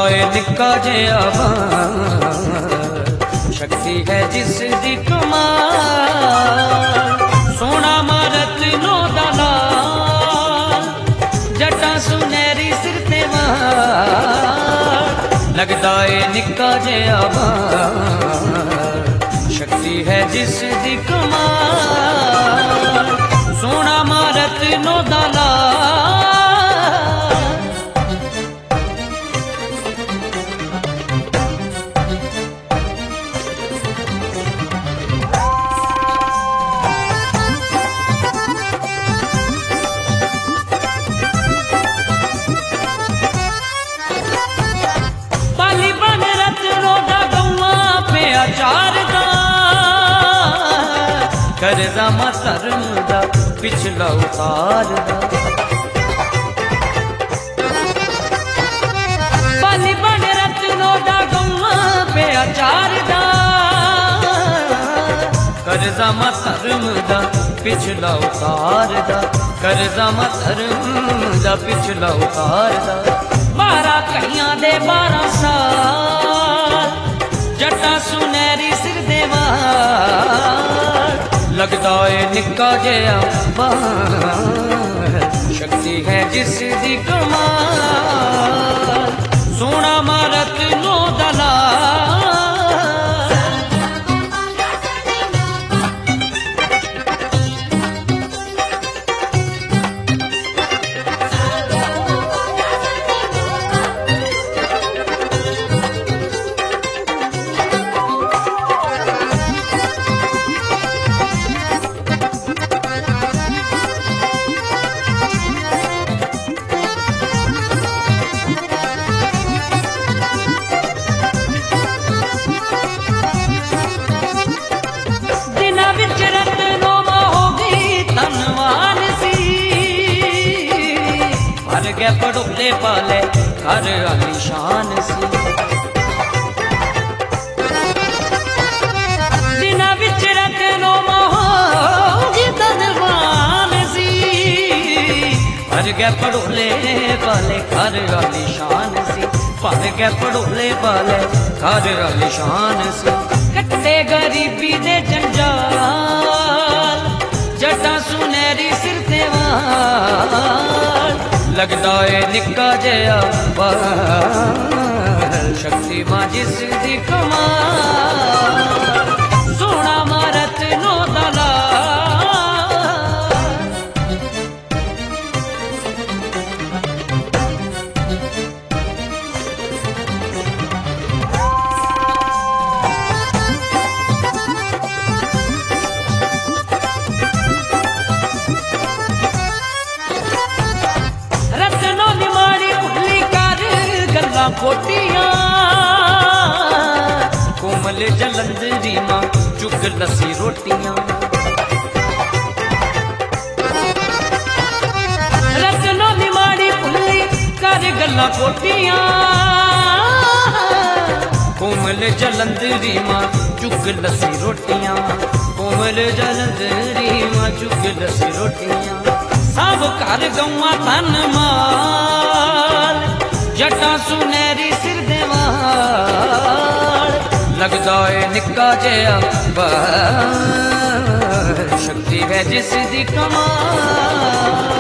है निक्का जिहा शक्ति है जिस दी कमाल सोना मारत नो दलाल जटा सुनहरी सिर ते वाल लगदा है निक्का जिहा शक्ति है जिस दी कमाल सोना मारत नो दलाल करदा मा धर्म दा पिछला उतार पाली बने रत्नों दा गौवा पे अचार दा करदा मा धर्म दा पिछला उतार दा करदा मा धर्म दा पिछला उतार दा 12 कड़ियां दे 12 साल जटा सुनहरी सिर दे वाल लगदा है निक्का जिहा शक्ति है जिस दी कमाल सोना मारत नो दलाल पड़ोले पाले घर आलीशान सी दिना विच रत्नो मोहोगी धनवान सी भर गए पड़ोले पाले घर आलीशान सी भर गए पड़ोले पाले घर आलीशान सी कट्टे गरीबी दे जंजाल जटा सुनहरी सिर ते वाल लगदा है निक्का जिहा शक्ति मां जिस दी कमाल सोना मारत नो कोटियां कोमल जलंधरी मां चुग लसी रोटियां रत्नों दी माड़ी पुल्ली कर गल्ला कोटियां कोमल जलंधरी मां चुग लसी रोटियां कोमल जलंधरी मां चुग लसी रोटियां सब घर गौवा धन माल जटा सुनहरी सिर दे वाल लगदा है निक्का जिहा शक्ति है जिस दी कमाल